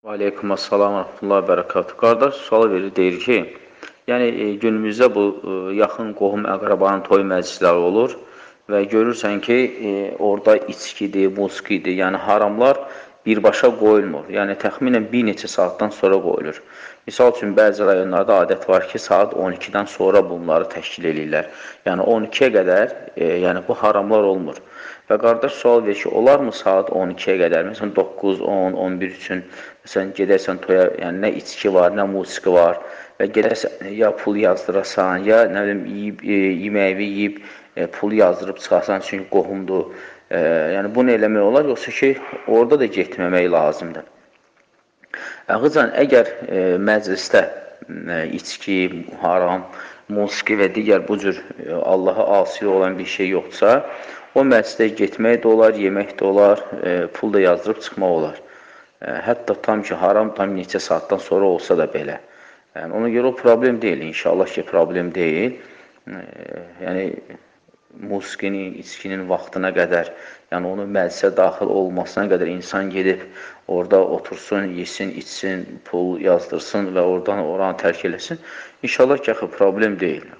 Aleykum assalam, rahmetullah, bərəkatuhu. Qardaş sual verir, deyir ki, yəni günümüzdə bu yaxın qohum əqrabanın toy məclisləri olur və görürsən ki, orada içkidir, musiqidir, yəni haramlar birbaşa qoyulmur. Yəni təxminən bir neçə saatdan sonra qoyulur. Misal üçün, bəzi rayonlarda adət var ki, saat 12-dən sonra bunları təşkil edirlər. Yəni 12-yə qədər yəni, bu haramlar olmur. Və qardaş sual verir ki, olarmı saat 12-yə qədər, məsələn 9, 10, 11 üçün, məsələn gedərsən toya, yəni nə içki var, nə musiqi var və gedərsən ya pul yazdırasan, ya nə bilim yeməyini yeyib pul yazdırıb çıxarsan, çünki qohumdur. Yəni bunu eləmək olar, yoxsa ki, orada da getməmək lazımdır. Ağıcan, əgər məclisdə içki, haram, musiqi və digər bu cür Allaha asi olan bir şey yoxdursa, o məclisdə getmək də olar, yemək də olar, pul da yazdırıb çıxmaq olar. Hətta tam ki, haram tam neçə saatdan sonra olsa da belə. Yəni, ona görə o problem deyil, inşallah ki, problem deyil. Yəni, musiqinin, içkinin vaxtına qədər, yəni onun məclisə daxil olmasına qədər insan gedib, orada otursun, yesin, içsin, pul yazdırsın və oradan oranı tərk eləsin. İnşallah ki, problem deyil.